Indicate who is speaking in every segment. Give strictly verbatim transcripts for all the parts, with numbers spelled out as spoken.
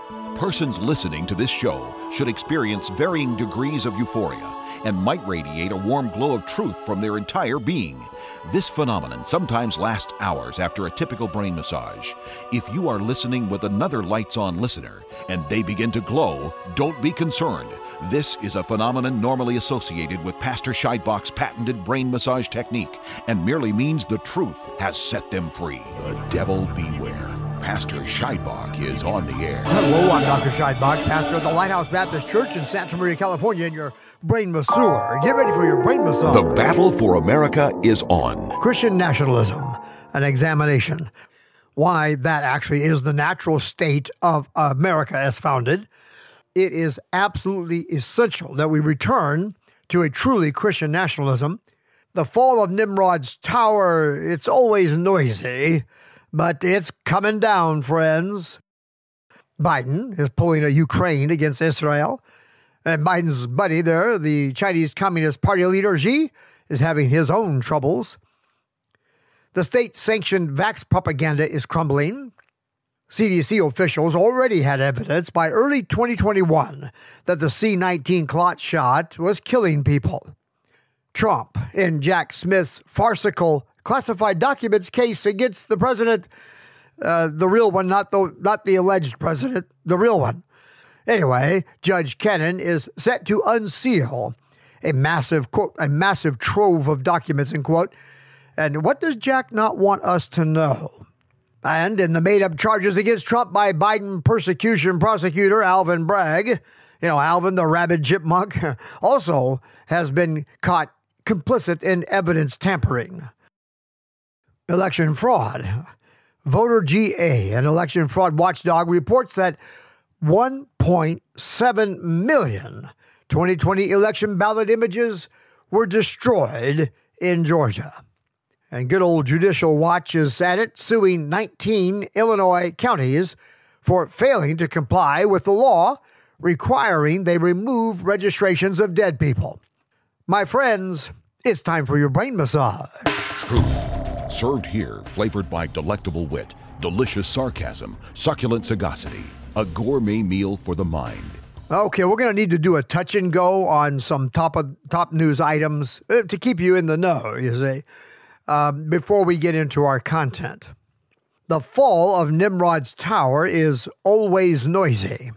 Speaker 1: Persons listening to this show should experience varying degrees of euphoria and might radiate a warm glow of truth from their entire being. This phenomenon sometimes lasts hours after a typical brain massage. If you are listening with another lights-on listener and they begin to glow, don't be concerned. This is a phenomenon normally associated with Pastor Scheidbach's patented brain massage technique and merely means the truth has set them free. The devil beware. Pastor Scheidbach is on the air.
Speaker 2: Hello, I'm Doctor Scheidbach, pastor of the Lighthouse Baptist Church in Santa Maria, California, and your brain masseur. Get ready for your brain massage.
Speaker 1: The battle for America is on.
Speaker 2: Christian nationalism, an examination. Why that actually is the natural state of America as founded. It is absolutely essential that we return to a truly Christian nationalism. The fall of Nimrod's tower, it's always noisy, but it's coming down, friends. Biden is pulling a Ukraine against Israel. And Biden's buddy there, the Chinese Communist Party leader Xi, is having his own troubles. The state-sanctioned vax propaganda is crumbling. C D C officials already had evidence by early twenty twenty-one that the C nineteen clot shot was killing people. Trump, in Jack Smith's farcical classified documents case against the president, uh, the real one, not the not the alleged president, the real one. Anyway, Judge Kennan is set to unseal a massive quote, a massive trove of documents, end quote. And what does Jack not want us to know? And in the made-up charges against Trump by Biden persecution prosecutor Alvin Bragg, you know, Alvin the rabid chipmunk, also has been caught complicit in evidence tampering. Election fraud. Voter G A, an election fraud watchdog, reports that one point seven million twenty twenty election ballot images were destroyed in Georgia. And good old Judicial Watch is at it, suing nineteen Illinois counties for failing to comply with the law requiring they remove registrations of dead people. My friends, it's time for your brain massage.
Speaker 1: Truth. Served here, flavored by delectable wit, delicious sarcasm, succulent sagacity. A gourmet meal for the mind.
Speaker 2: Okay, we're going to need to do a touch and go on some top of top news items uh, to keep you in the know, you see, um, before we get into our content. The fall of Nimrod's tower is always noisy.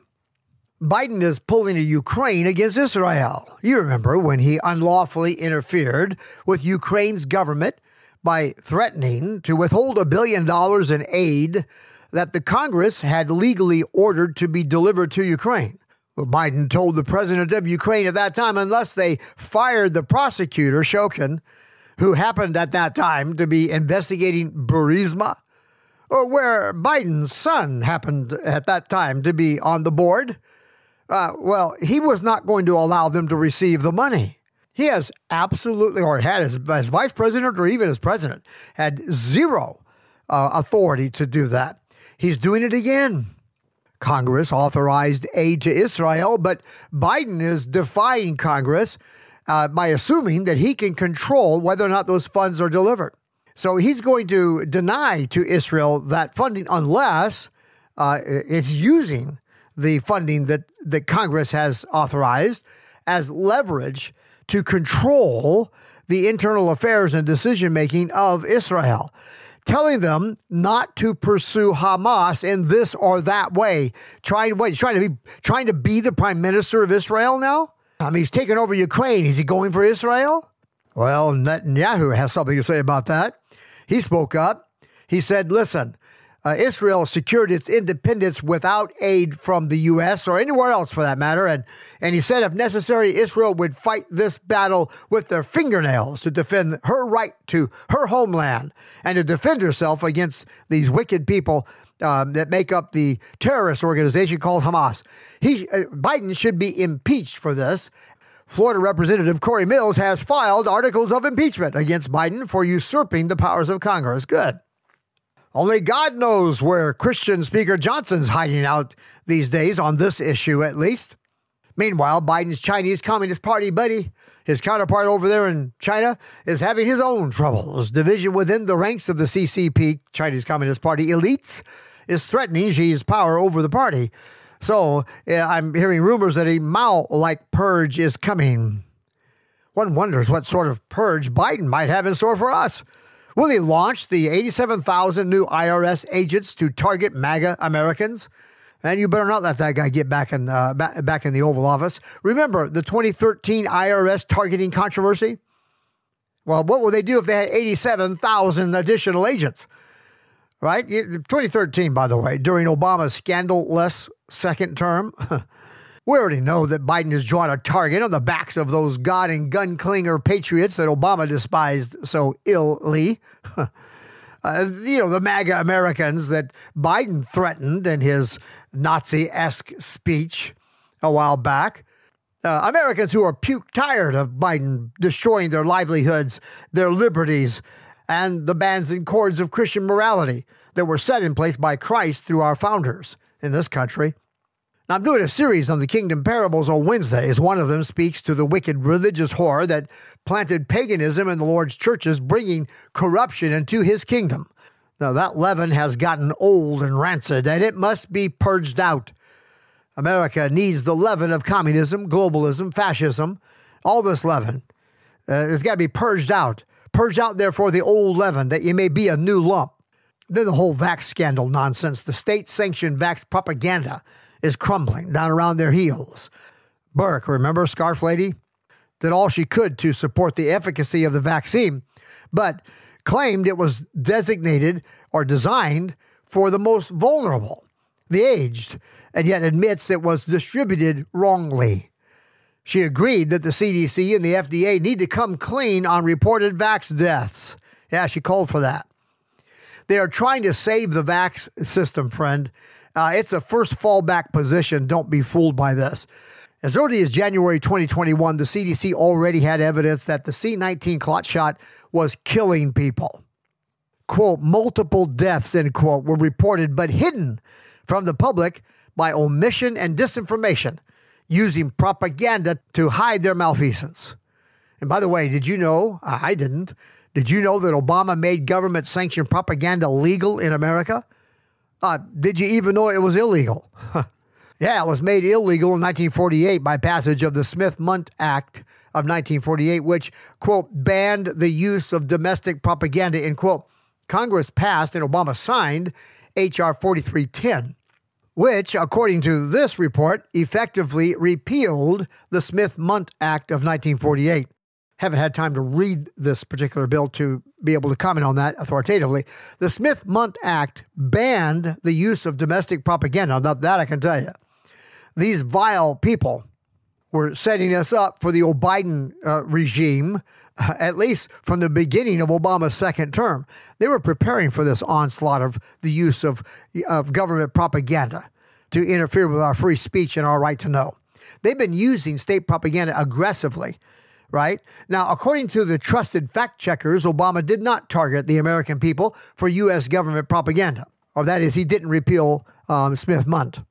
Speaker 2: Biden is pulling a Ukraine against Israel. You remember when he unlawfully interfered with Ukraine's government by threatening to withhold a billion dollars in aid that the Congress had legally ordered to be delivered to Ukraine. Well, Biden told the president of Ukraine at that time, unless they fired the prosecutor, Shokin, who happened at that time to be investigating Burisma, or where Biden's son happened at that time to be on the board, uh, well, he was not going to allow them to receive the money. He has absolutely, or had as, as vice president or even as president, had zero uh, authority to do that. He's doing it again. Congress authorized aid to Israel, but Biden is defying Congress uh, by assuming that he can control whether or not those funds are delivered. So he's going to deny to Israel that funding unless uh, it's using the funding that, that Congress has authorized as leverage to control the internal affairs and decision-making of Israel, telling them not to pursue Hamas in this or that way. Trying, what, trying to be, trying to be the prime minister of Israel now? I mean, he's taken over Ukraine. Is he going for Israel? Well, Netanyahu has something to say about that. He spoke up. He said, listen, uh, Israel secured its independence without aid from the U S or anywhere else for that matter. And, and he said, if necessary, Israel would fight this battle with their fingernails to defend her right to her homeland and to defend herself against these wicked people um, that make up the terrorist organization called Hamas. He, uh, Biden should be impeached for this. Florida Representative Corey Mills has filed articles of impeachment against Biden for usurping the powers of Congress. Good. Only God knows where Christian Speaker Johnson's hiding out these days on this issue, at least. Meanwhile, Biden's Chinese Communist Party buddy, his counterpart over there in China, is having his own troubles. Division within the ranks of the C C P, Chinese Communist Party elites, is threatening Xi's power over the party. So yeah, I'm hearing rumors that a Mao-like purge is coming. One wonders what sort of purge Biden might have in store for us. Will he launch the eighty-seven thousand new I R S agents to target MAGA Americans? And you better not let that guy get back in uh, back, back in the Oval Office. Remember the twenty thirteen I R S targeting controversy? Well, what would they do if they had eighty-seven thousand additional agents? Right? twenty thirteen, by the way, during Obama's scandal-less second term. We already know that Biden has drawn a target on the backs of those God and gun clinger patriots that Obama despised so illy. uh, you know, the MAGA Americans that Biden threatened in his Nazi-esque speech a while back. Uh, Americans who are puke tired of Biden destroying their livelihoods, their liberties, and the bands and cords of Christian morality that were set in place by Christ through our founders in this country. Now, I'm doing a series on the Kingdom Parables on Wednesday, as one of them speaks to the wicked religious whore that planted paganism in the Lord's churches, bringing corruption into his kingdom. Now, that leaven has gotten old and rancid, and it must be purged out. America needs the leaven of communism, globalism, fascism, all this leaven. Uh, it's got to be purged out. Purge out, therefore, the old leaven, that you may be a new lump. Then the whole vax scandal nonsense, the state-sanctioned vax propaganda, is crumbling down around their heels. Burke, remember Scarf Lady? Did all she could to support the efficacy of the vaccine, but claimed it was designated or designed for the most vulnerable, the aged, and yet admits it was distributed wrongly. She agreed that the C D C and the F D A need to come clean on reported vax deaths. Yeah, she called for that. They are trying to save the vax system, friend. Uh, it's a first fallback position. Don't be fooled by this. As early as January twenty twenty-one, the C D C already had evidence that the C nineteen clot shot was killing people. Quote, multiple deaths, end quote, were reported but hidden from the public by omission and disinformation, using propaganda to hide their malfeasance. And by the way, did you know, I didn't, did you know that Obama made government-sanctioned propaganda legal in America? Uh, did you even know it was illegal? Yeah, it was made illegal in nineteen forty-eight by passage of the Smith-Mundt Act of nineteen forty-eight, which, quote, banned the use of domestic propaganda, end quote. Congress passed and Obama signed H R forty-three ten, which, according to this report, effectively repealed the Smith-Mundt Act of nineteen forty-eight. Haven't had time to read this particular bill to be able to comment on that authoritatively. The Smith-Mundt Act banned the use of domestic propaganda. Now, that I can tell you. These vile people were setting us up for the Biden uh, regime, uh, at least from the beginning of Obama's second term. They were preparing for this onslaught of the use of, of government propaganda to interfere with our free speech and our right to know. They've been using state propaganda aggressively. Right? Now, according to the trusted fact checkers, Obama did not target the American people for U S government propaganda. Or that is, he didn't repeal um, Smith-Mundt.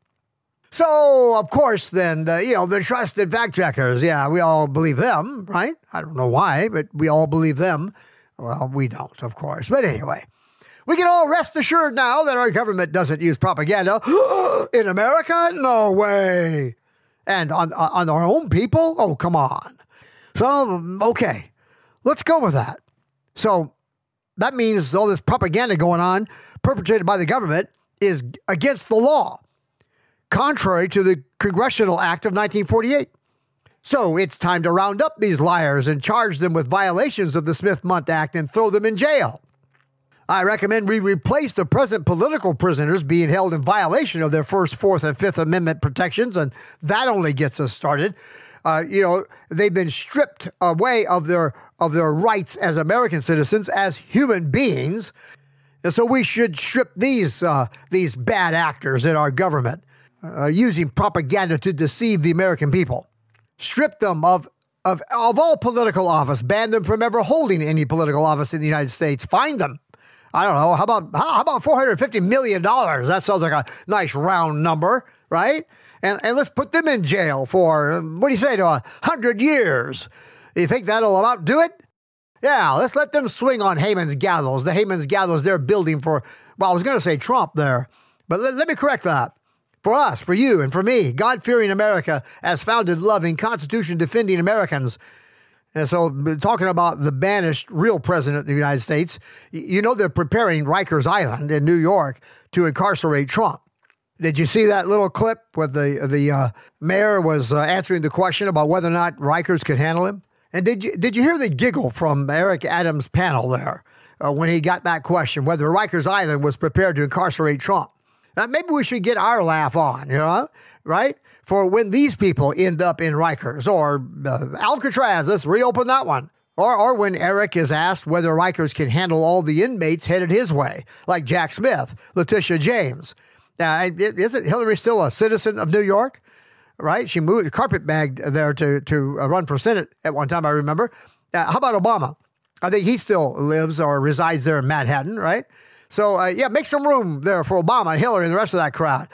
Speaker 2: So, of course, then, the, you know, the trusted fact checkers, yeah, we all believe them, right? I don't know why, but we all believe them. Well, we don't, of course. But anyway, we can all rest assured now that our government doesn't use propaganda. In America? No way. And on, on our own people? Oh, come on. So, okay, let's go with that. So that means all this propaganda going on, perpetrated by the government, is against the law, contrary to the Congressional Act of nineteen forty-eight. So it's time to round up these liars and charge them with violations of the Smith-Mundt Act and throw them in jail. I recommend we replace the present political prisoners being held in violation of their First, Fourth, and Fifth Amendment protections, and that only gets us started. Uh, you know, they've been stripped away of their of their rights as American citizens, as human beings, and so we should strip these uh, these bad actors in our government uh, using propaganda to deceive the American people. Strip them of of of all political office, ban them from ever holding any political office in the United States. Fine them. I don't know. How about how about four hundred fifty million dollars? That sounds like a nice round number, right? And, and let's put them in jail for, what do you say, to a hundred years? You think that'll about do it? Yeah, let's let them swing on Haman's gallows. The Haman's gallows they're building for, well, I was going to say Trump there, but let, let me correct that. For us, for you, and for me, God-fearing America as founded, loving, Constitution-defending Americans. And so, talking about the banished real president of the United States, you know they're preparing Rikers Island in New York to incarcerate Trump. Did you see that little clip where the the uh, mayor was uh, answering the question about whether or not Rikers could handle him? And did you did you hear the giggle from Eric Adams' panel there uh, when he got that question, whether Rikers Island was prepared to incarcerate Trump? Now, maybe we should get our laugh on, you know, right? For when these people end up in Rikers or uh, Alcatraz, let's reopen that one. Or or when Eric is asked whether Rikers can handle all the inmates headed his way, like Jack Smith, Letitia James. Now, isn't Hillary still a citizen of New York? Right? She moved, carpetbagged there to, to uh, run for Senate at one time, I remember. Uh, how about Obama? I think he still lives or resides there in Manhattan, right? So, uh, yeah, make some room there for Obama and Hillary and the rest of that crowd.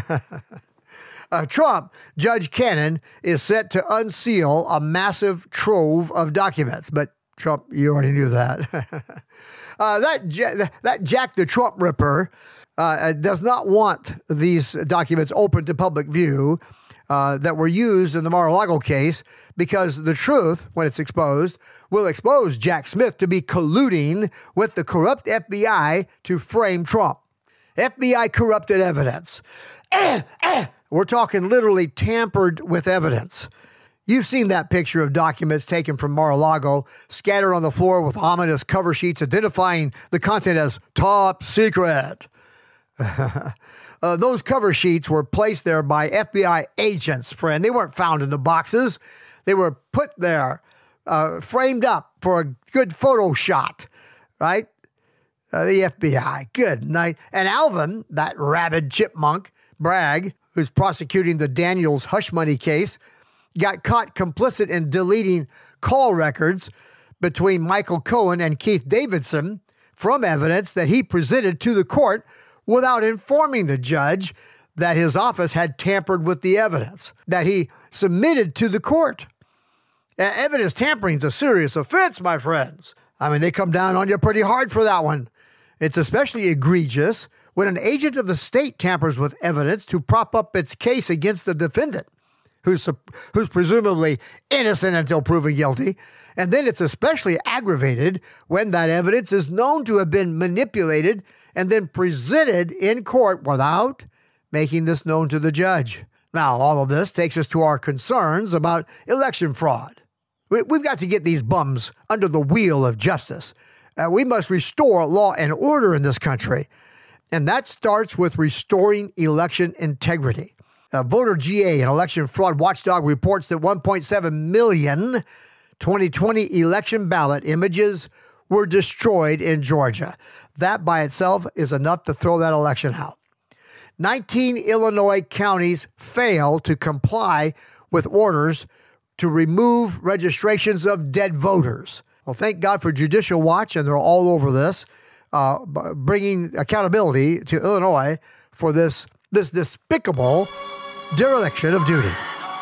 Speaker 2: uh, Trump, Judge Cannon, is set to unseal a massive trove of documents. But Trump, you already knew that. uh, that, that Jack the Trump Ripper uh, does not want these documents open to public view uh, that were used in the Mar-a-Lago case because the truth, when it's exposed, will expose Jack Smith to be colluding with the corrupt F B I to frame Trump. F B I corrupted evidence. Eh, eh. We're talking literally tampered with evidence. You've seen that picture of documents taken from Mar-a-Lago scattered on the floor with ominous cover sheets identifying the content as top secret. uh, those cover sheets were placed there by F B I agents, friend. They weren't found in the boxes. They were put there, uh, framed up for a good photo shot, right? Uh, the F B I, good night. And Alvin, that rabid chipmunk, Bragg, who's prosecuting the Daniels hush money case, got caught complicit in deleting call records between Michael Cohen and Keith Davidson from evidence that he presented to the court without informing the judge that his office had tampered with the evidence that he submitted to the court. Uh, evidence tampering is a serious offense, my friends. I mean, they come down on you pretty hard for that one. It's especially egregious when an agent of the state tampers with evidence to prop up its case against the defendant, who's, who's presumably innocent until proven guilty. And then it's especially aggravated when that evidence is known to have been manipulated and then presented in court without making this known to the judge. Now, all of this takes us to our concerns about election fraud. We've got to get these bums under the wheel of justice. Uh, we must restore law and order in this country. And that starts with restoring election integrity. Uh, Voter G A, an election fraud watchdog, reports that one point seven million twenty twenty election ballot images were destroyed in Georgia. That by itself is enough to throw that election out. nineteen Illinois counties fail to comply with orders to remove registrations of dead voters. Well, thank God for Judicial Watch, and they're all over this, uh, bringing accountability to Illinois for this, this despicable dereliction of duty.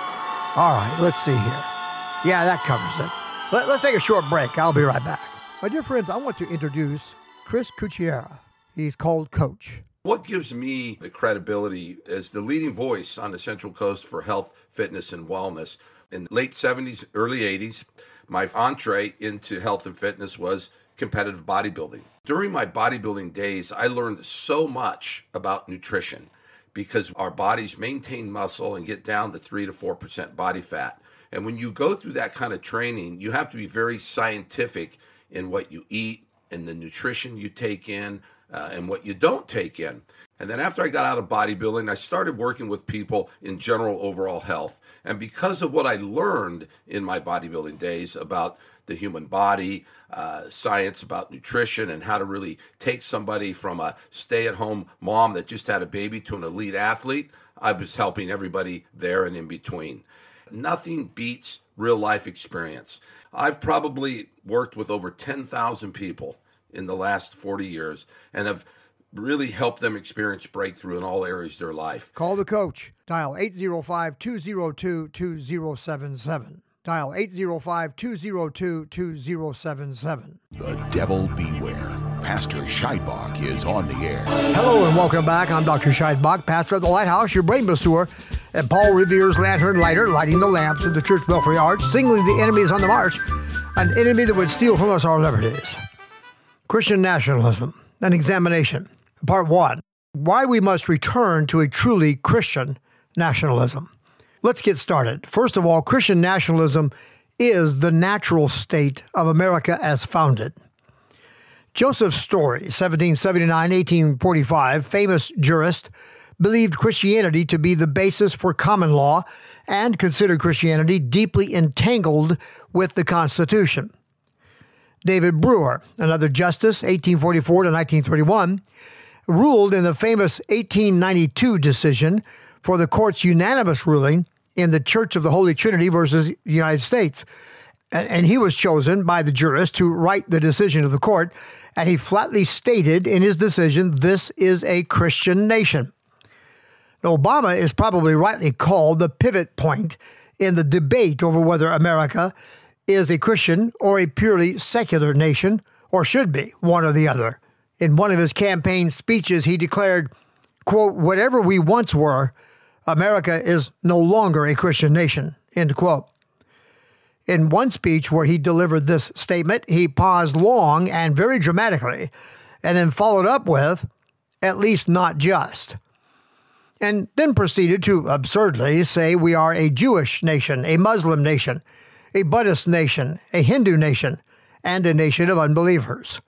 Speaker 2: All right, let's see here. Yeah, that covers it. Let, let's take a short break. I'll be right back. My dear friends, I want to introduce Chris Cucchiera. He's called Coach.
Speaker 3: What gives me the credibility as the leading voice on the Central Coast for health, fitness, and wellness? In the late seventies, early eighties, my entree into health and fitness was competitive bodybuilding. During my bodybuilding days, I learned so much about nutrition because our bodies maintain muscle and get down to three to four percent body fat. And when you go through that kind of training, you have to be very scientific in what you eat and the nutrition you take in uh, and what you don't take in. And then after I got out of bodybuilding, I started working with people in general overall health. And because of what I learned in my bodybuilding days about the human body, uh, science about nutrition, and how to really take somebody from a stay-at-home mom that just had a baby to an elite athlete, I was helping everybody there and in between. Nothing beats real-life experience. I've probably worked with over ten thousand people in the last forty years and have really help them experience breakthrough in all areas of their life.
Speaker 2: Call the coach. Dial eight zero five, two zero two, two zero seven seven. Dial eight zero five, two zero two, two zero seven seven.
Speaker 1: The devil beware. Pastor Scheidbach is on the air.
Speaker 2: Hello and welcome back. I'm Doctor Scheidbach, pastor of the Lighthouse, your brain masseur, and Paul Revere's lantern lighter, lighting the lamps in the church belfry arch, signaling the enemies on the march, an enemy that would steal from us our liberties. Christian nationalism, an examination. Part one, why we must return to a truly Christian nationalism. Let's get started. First of all, Christian nationalism is the natural state of America as founded. Joseph Story, seventeen seventy-nine to eighteen forty-five, famous jurist, believed Christianity to be the basis for common law and considered Christianity deeply entangled with the Constitution. David Brewer, another justice, eighteen forty-four to nineteen thirty-one, ruled in the famous eighteen ninety-two decision for the court's unanimous ruling in the Church of the Holy Trinity versus the United States. And, and he was chosen by the jurist to write the decision of the court, and he flatly stated in his decision, this is a Christian nation. Now, Obama is probably rightly called the pivot point in the debate over whether America is a Christian or a purely secular nation, or should be, one or the other. In one of his campaign speeches, he declared, quote, whatever we once were, America is no longer a Christian nation, end quote. In one speech where he delivered this statement, he paused long and very dramatically, and then followed up with, at least not just, and then proceeded to absurdly say we are a Jewish nation, a Muslim nation, a Buddhist nation, a Hindu nation, and a nation of unbelievers.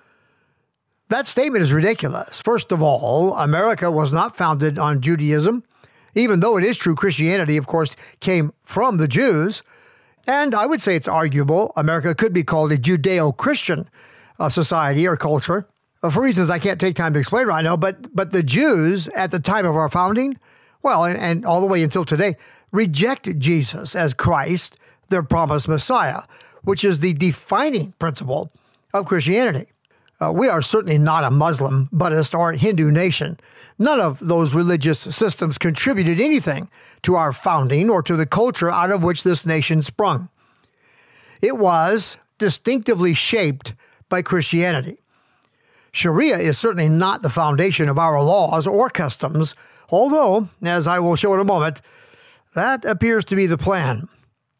Speaker 2: That statement is ridiculous. First of all, America was not founded on Judaism, even though it is true Christianity, of course, came from the Jews. And I would say it's arguable America could be called a Judeo-Christian uh, society or culture, uh, for reasons I can't take time to explain right now. But but the Jews at the time of our founding, well, and, and all the way until today, reject Jesus as Christ, their promised Messiah, which is the defining principle of Christianity. Uh, we are certainly not a Muslim, Buddhist, or Hindu nation. None of those religious systems contributed anything to our founding or to the culture out of which this nation sprung. It was distinctively shaped by Christianity. Sharia is certainly not the foundation of our laws or customs, although, as I will show in a moment, that appears to be the plan.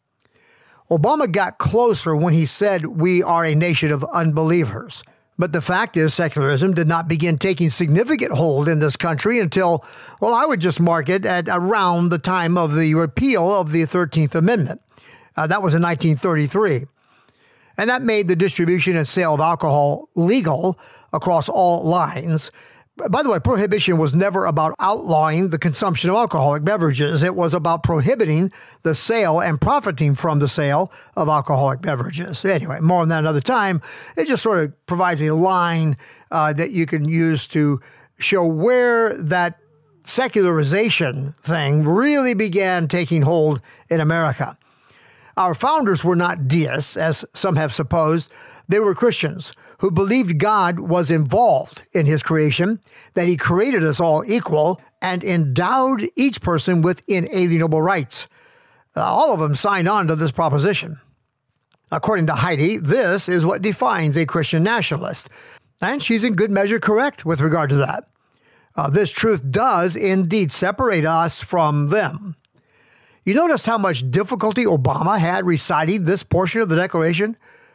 Speaker 2: Obama got closer when he said we are a nation of unbelievers. But the fact is, secularism did not begin taking significant hold in this country until, well, I would just mark it at around the time of the repeal of the thirteenth Amendment. Uh, that was in nineteen thirty-three. And that made the distribution and sale of alcohol legal across all lines. By the way, prohibition was never about outlawing the consumption of alcoholic beverages. It was about prohibiting the sale and profiting from the sale of alcoholic beverages. Anyway, more on that another time. It just sort of provides a line uh, that you can use to show where that secularization thing really began taking hold in America. Our founders were not deists, as some have supposed. They were Christians who believed God was involved in his creation, that he created us all equal, and endowed each person with inalienable rights. Uh, all of them signed on to this proposition. According to Heidi, this is what defines a Christian nationalist, and she's in good measure correct with regard to that. Uh, this truth does indeed separate us from them. You notice how much difficulty Obama had reciting this portion of the Declaration?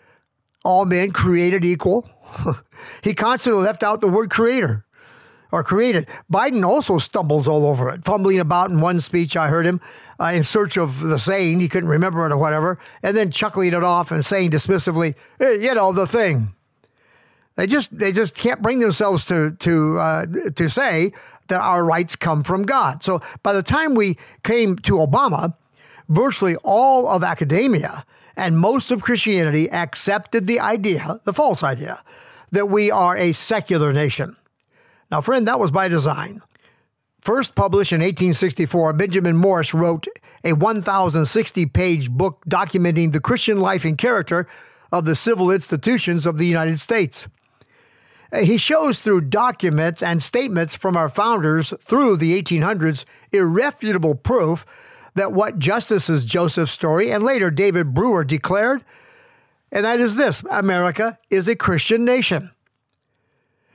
Speaker 2: All men created equal. He constantly left out the word creator or created. Biden also stumbles all over it, fumbling about in one speech. I heard him uh, in search of the saying. He couldn't remember it or whatever, and then chuckling it off and saying dismissively, eh, you know, the thing. They just they just can't bring themselves to to uh, to say that our rights come from God. So by the time we came to Obama, virtually all of academia and most of Christianity accepted the idea, the false idea, that we are a secular nation. Now, friend, that was by design. First published in eighteen sixty-four, Benjamin Morse wrote a one thousand sixty page book documenting the Christian life and character of the civil institutions of the United States. He shows through documents and statements from our founders through the eighteen hundreds irrefutable proof that what Justices Joseph Story and later David Brewer declared, and that is this: America is a Christian nation.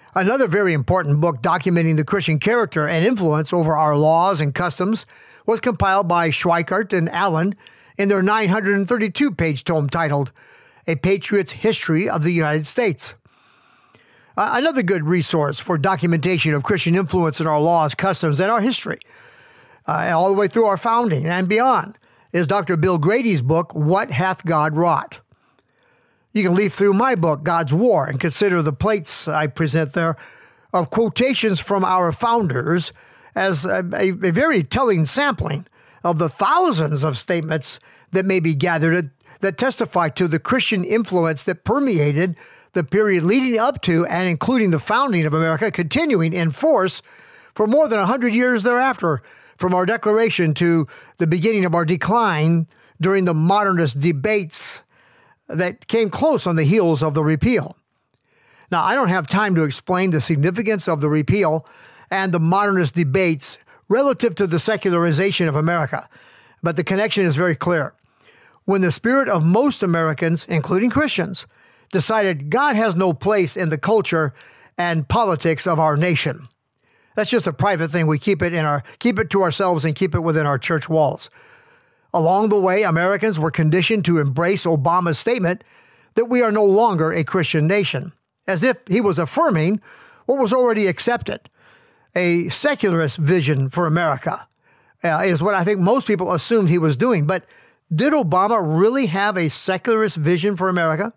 Speaker 2: Another very important book documenting the Christian character and influence over our laws and customs was compiled by Schweikart and Allen in their nine hundred thirty-two page tome titled A Patriot's History of the United States. Uh, another good resource for documentation of Christian influence in our laws, customs, and our history, uh, all the way through our founding and beyond, is Doctor Bill Grady's book, What Hath God Wrought? You can leaf through my book, God's War, and consider the plates I present there of quotations from our founders as a, a, a very telling sampling of the thousands of statements that may be gathered that testify to the Christian influence that permeated the period leading up to and including the founding of America, continuing in force for more than one hundred years thereafter, from our declaration to the beginning of our decline during the modernist debates that came close on the heels of the repeal. Now, I don't have time to explain the significance of the repeal and the modernist debates relative to the secularization of America, but the connection is very clear. When the spirit of most Americans, including Christians, decided God has no place in the culture and politics of our nation. That's just a private thing. We keep it in our keep it to ourselves and keep it within our church walls. Along the way, Americans were conditioned to embrace Obama's statement that we are no longer a Christian nation, as if he was affirming what was already accepted. A secularist vision for America uh, is what I think most people assumed he was doing. But did Obama really have a secularist vision for America?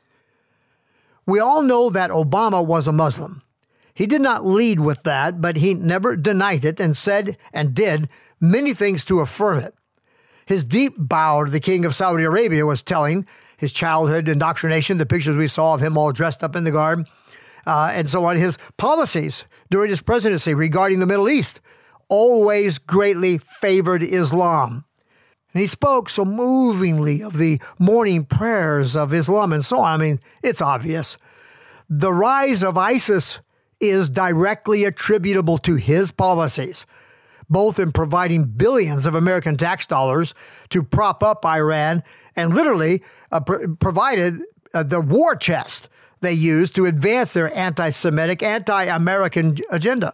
Speaker 2: We all know that Obama was a Muslim. He did not lead with that, but he never denied it and said and did many things to affirm it. His deep bow to the king of Saudi Arabia was telling. His childhood indoctrination, the pictures we saw of him all dressed up in the garb, uh, and so on. His policies during his presidency regarding the Middle East always greatly favored Islam. And he spoke so movingly of the morning prayers of Islam and so on. I mean, it's obvious. The rise of ISIS is directly attributable to his policies, both in providing billions of American tax dollars to prop up Iran and literally uh, pr- provided uh, the war chest they used to advance their anti-Semitic, anti-American agenda.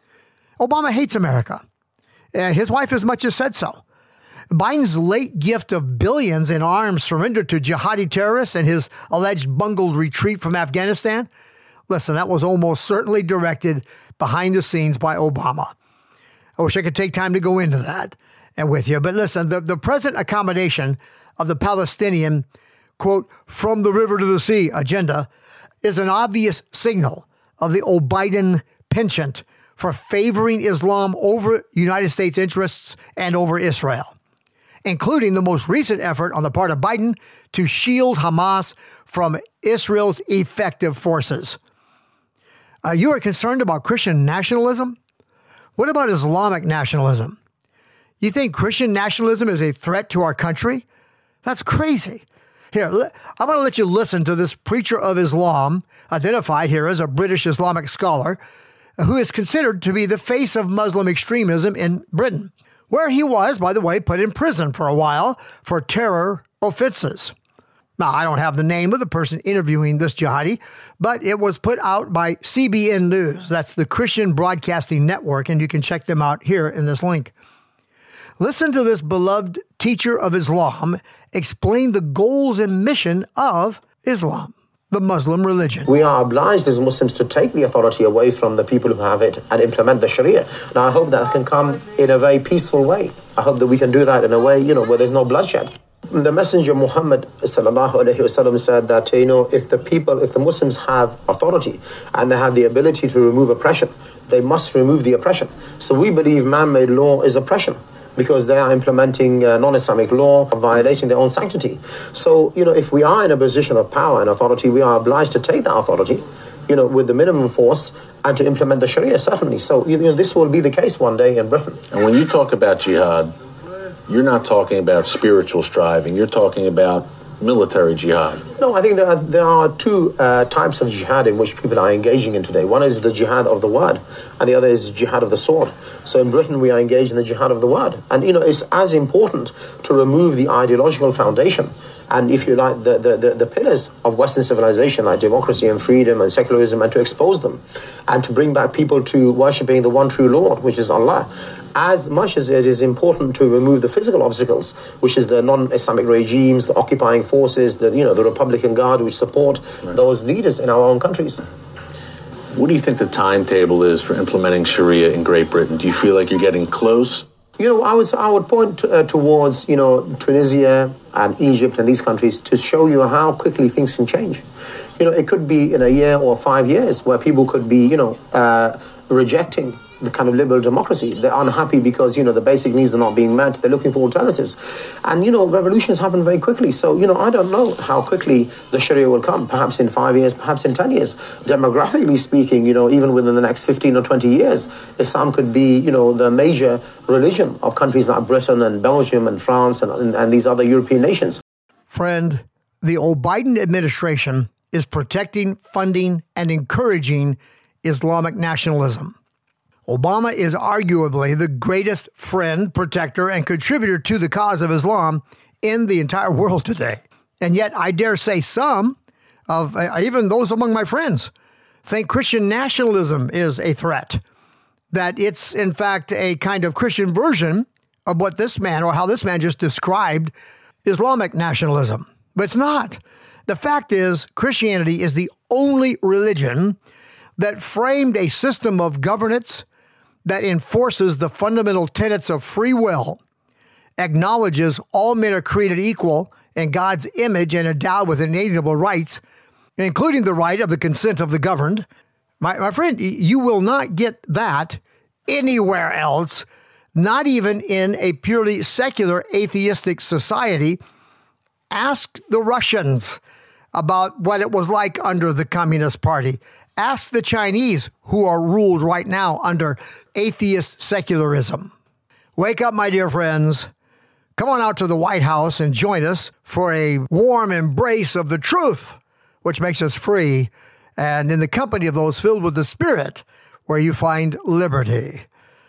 Speaker 2: Obama hates America. Uh, his wife as much as said so. Biden's late gift of billions in arms surrendered to jihadi terrorists and his alleged bungled retreat from Afghanistan, listen, that was almost certainly directed behind the scenes by Obama. I wish I could take time to go into that and with you. But listen, the, the present accommodation of the Palestinian, quote, from the river to the sea agenda is an obvious signal of the Biden penchant for favoring Islam over United States interests and over Israel, including the most recent effort on the part of Biden to shield Hamas from Israel's effective forces. Uh, you are concerned about Christian nationalism? What about Islamic nationalism? You think Christian nationalism is a threat to our country? That's crazy. Here, I'm going to let you listen to this preacher of Islam, identified here as a British Islamic scholar, who is considered to be the face of Muslim extremism in Britain, where he was, by the way, put in prison for a while for terror offenses. Now, I don't have the name of the person interviewing this jihadi, but it was put out by C B N News. That's the Christian Broadcasting Network, and you can check them out here in this link. Listen to this beloved teacher of Islam explain the goals and mission of Islam, the Muslim religion.
Speaker 4: We are obliged as Muslims to take the authority away from the people who have it and implement the Sharia. Now, I hope that can come in a very peaceful way. I hope that we can do that in a way, you know, where there's no bloodshed. The Messenger Muhammad sallallahu alaihi wasallam said that, you know, if the people, if the Muslims have authority and they have the ability to remove oppression, they must remove the oppression. So we believe man-made law is oppression, because they are implementing uh, non-Islamic law, violating their own sanctity. So, you know, if we are in a position of power and authority, we are obliged to take that authority, you know, with the minimum force and to implement the Sharia, certainly. So, you know, this will be the case one day in Britain.
Speaker 5: And when you talk about jihad, you're not talking about spiritual striving. You're talking about military jihad?
Speaker 4: No, I think there are, there are two uh, types of jihad in which people are engaging in today. One is the jihad of the word, and the other is jihad of the sword. So in Britain, we are engaged in the jihad of the word. And, you know, it's as important to remove the ideological foundation and, if you like, the, the, the, the pillars of Western civilization, like democracy and freedom and secularism, and to expose them and to bring back people to worshipping the one true Lord, which is Allah. As much as it is important to remove the physical obstacles, which is the non-Islamic regimes, the occupying forces, the, you know, the Republican Guard, which support right. those leaders in our own countries.
Speaker 5: What do you think the timetable is for implementing Sharia in Great Britain? Do you feel like you're getting close?
Speaker 4: You know, I would I would point uh, towards, you know, Tunisia and Egypt and these countries to show you how quickly things can change. You know, it could be in a year or five years where people could be, you know, uh, rejecting the kind of liberal democracy. They're unhappy because, you know, the basic needs are not being met. They're looking for alternatives. And, you know, revolutions happen very quickly. So, you know, I don't know how quickly the Sharia will come, perhaps in five years, perhaps in ten years. Demographically speaking, you know, even within the next fifteen or twenty years, Islam could be, you know, the major religion of countries like Britain and Belgium and France and, and, and these other European nations.
Speaker 2: Friend, the old Biden administration is protecting, funding, and encouraging Islamic nationalism. Obama is arguably the greatest friend, protector, and contributor to the cause of Islam in the entire world today. And yet, I dare say some of, uh, even those among my friends, think Christian nationalism is a threat, that it's, in fact, a kind of Christian version of what this man, or how this man just described Islamic nationalism. But it's not. The fact is, Christianity is the only religion that framed a system of governance that enforces the fundamental tenets of free will, acknowledges all men are created equal in God's image and endowed with inalienable rights, including the right of the consent of the governed. My, my friend, you will not get that anywhere else, not even in a purely secular atheistic society. Ask the Russians about what it was like under the Communist Party. Ask the Chinese, who are ruled right now under atheist secularism. Wake up, my dear friends. Come on out to the White House and join us for a warm embrace of the truth, which makes us free, and in the company of those filled with the Spirit, where you find liberty.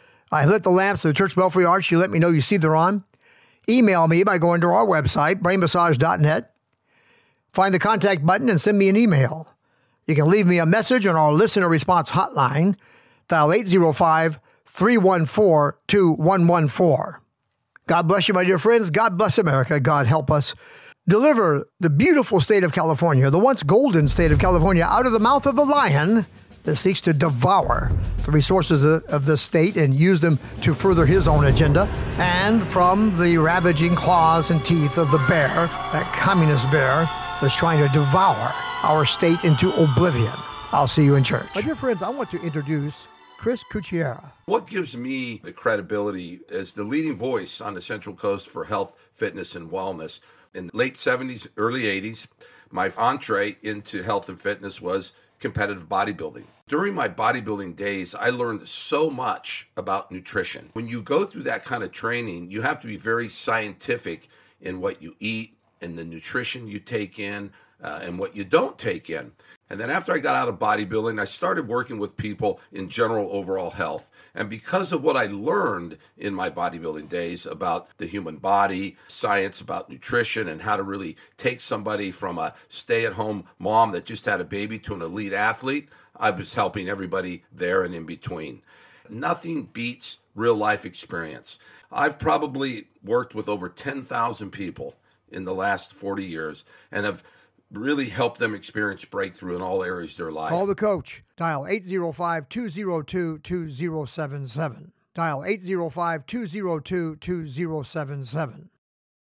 Speaker 2: I lit the lamps of the Church Belfry Arch. You let me know you see they're on. Email me by going to our website, brain massage dot net. Find the contact button and send me an email. You can leave me a message on our listener response hotline. Dial eight zero five, three one four, two one one four. God bless you, my dear friends. God bless America. God help us deliver the beautiful state of California, the once golden state of California, out of the mouth of the lion that seeks to devour the resources of the state and use them to further his own agenda, and from the ravaging claws and teeth of the bear, that communist bear that's trying to devour our state into oblivion. I'll see you in church. My dear friends, I want to introduce Chris Kuchera.
Speaker 3: What gives me the credibility as the leading voice on the Central Coast for health, fitness, and wellness? In the late seventies, early eighties, my entree into health and fitness was competitive bodybuilding. During my bodybuilding days, I learned so much about nutrition. When you go through that kind of training, you have to be very scientific in what you eat and the nutrition you take in uh, and what you don't take in. And then after I got out of bodybuilding, I started working with people in general overall health. And because of what I learned in my bodybuilding days about the human body, science about nutrition, and how to really take somebody from a stay-at-home mom that just had a baby to an elite athlete, I was helping everybody there and in between. Nothing beats real-life experience. I've probably worked with over ten thousand people in the last forty years and have really help them experience breakthrough in all areas of their life.
Speaker 2: Call the coach. Dial eight zero five, two zero two, two zero seven seven. Dial eight zero five, two zero two, two zero seven seven.